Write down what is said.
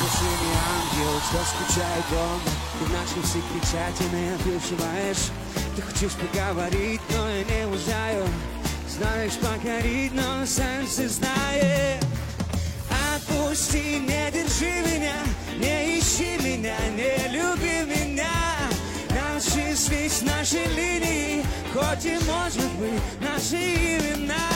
Синий ангел, что скучает дома. Ты начал все кричать, и меня переживаешь. Ты хочешь поговорить, но я не узнаю. Знаешь, покорить, но на сердце знает. Отпусти, не держи меня, не ищи меня, не люби меня. Наши связь, наши линии, хоть и может быть наши имена.